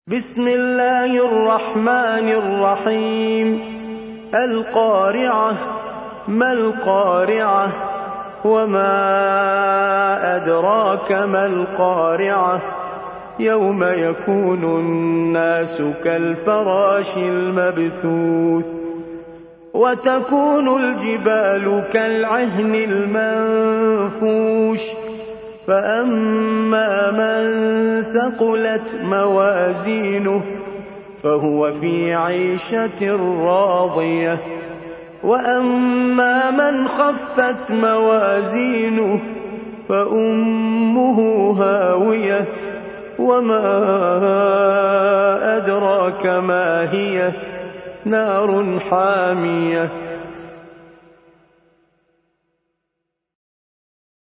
بسم الله الرحمن الرحيم القارعة ما القارعة وما أدراك ما القارعة يوم يكون الناس كالفراش المبثوث وتكون الجبال كالعهن المنفوش فأما من ثقلت موازينه فهو في عيشة راضية وأما من خفت موازينه فأمه هاوية وما أدراك ما هي نار حامية